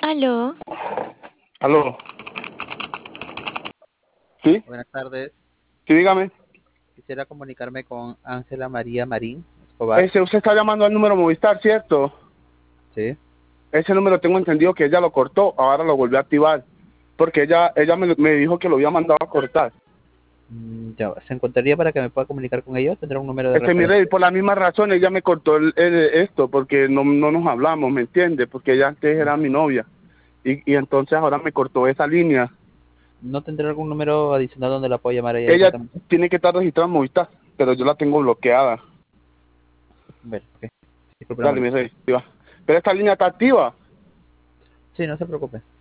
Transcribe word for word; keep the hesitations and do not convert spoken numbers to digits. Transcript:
Aló, Aló. ¿Sí? Buenas tardes. Sí, dígame. Quisiera comunicarme con Ángela María Marín Escobar. Ese, usted está llamando al número Movistar, ¿cierto? Sí. Ese número tengo entendido que ella lo cortó, ahora lo volvió a activar. Porque ella ella me, me dijo que lo había mandado a cortar. Mm, ya, ¿se encontraría para que me pueda comunicar con ella? ¿Tendrá un número de Es que referencia? mire, por la misma razón ella me cortó el, el- esto, porque no, no nos hablamos, ¿me entiende? Porque ella antes era mi novia. Y, y entonces ahora me cortó esa línea. ¿No tendrá algún número adicional donde la pueda llamar a ella Ella directamente? tiene que estar registrada en Movistar, pero yo la tengo bloqueada. Bueno, ok. Disculpe la Dale, mi molestia. rey, sí va. Pero esta línea está activa. Sí, no se preocupe.